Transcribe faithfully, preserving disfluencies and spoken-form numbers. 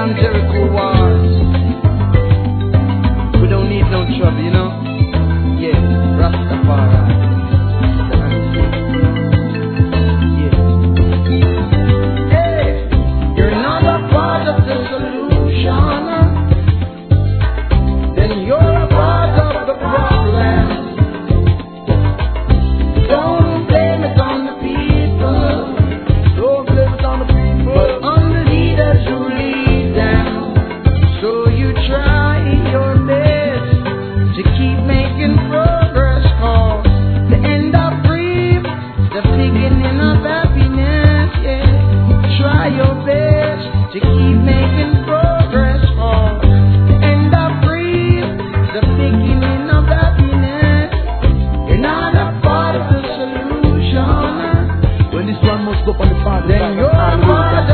down Jericho walls. We don't need no trouble, you know? Yeah, Rastafari. Yeah. Hey, you're not a part of the solution, then you're a part of the problem. Don't blame it on the people. Don't blame it on the people. But on the leaders who lead them. So you try your best to keep making progress, cause the end of grief, the beginning of happiness, yeah. Try your best to keep making progress, cause the end of grief, the beginning of happiness. You're not a part of the solution. When this one must go on the party, Then you're a part of